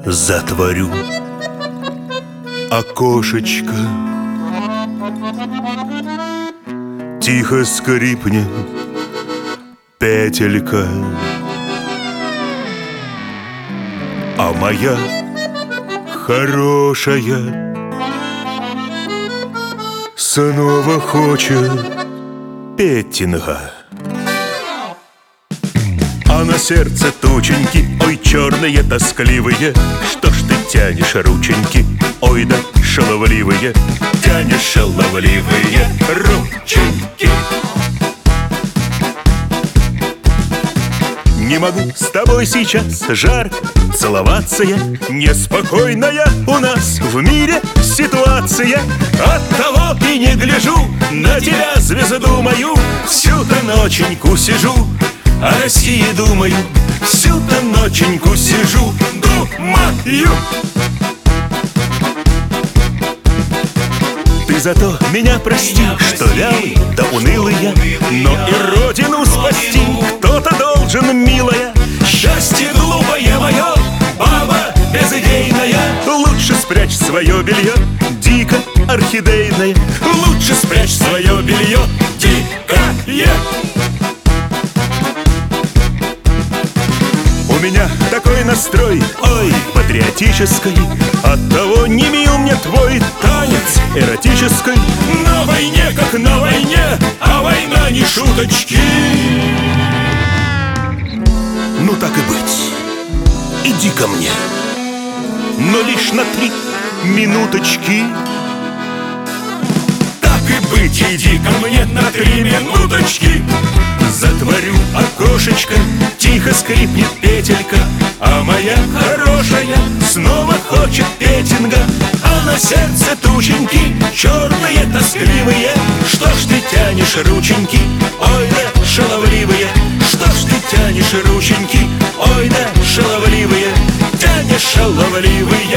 затворю окошечко, тихо скрипнет петелька, а моя хорошая снова хочет петинга. А на сердце тученьки, ой, черные, тоскливые. Что ж ты тянешь рученьки, ой, да шаловливые. Тянешь шаловливые рученьки. Не могу с тобой сейчас, жарко целоваться я. Неспокойная у нас в мире ситуация. Оттого и не гляжу на тебя, звезду мою. Всю-то ноченьку сижу, о России думаю. Всю-то ноченьку сижу, думаю. Ты зато меня прости, что вялый да унылый я, но и родину спасти кто-то должен, милая. Счастье глупое мое, баба безыдейная. Лучше спрячь свое белье, дико орхидейное. Лучше спрячь свое белье, дикое. У меня такой настрой, ой, патриотический. Оттого не мил мне твой танец эротический. На войне, как на войне, а война не шуточки. Ну так и быть, иди ко мне, но лишь на 3 минуточки. Так и быть, иди ко мне на 3 минуточки. Затворю окошечко, тихо скрипнет петелька, а моя хорошая снова хочет петинга. А на сердце тученьки, черные, тоскливые. Что ж ты тянешь рученьки, ой, да шаловливые. Что ж ты тянешь рученьки, ой, да шаловливые. Тянешь шаловливые.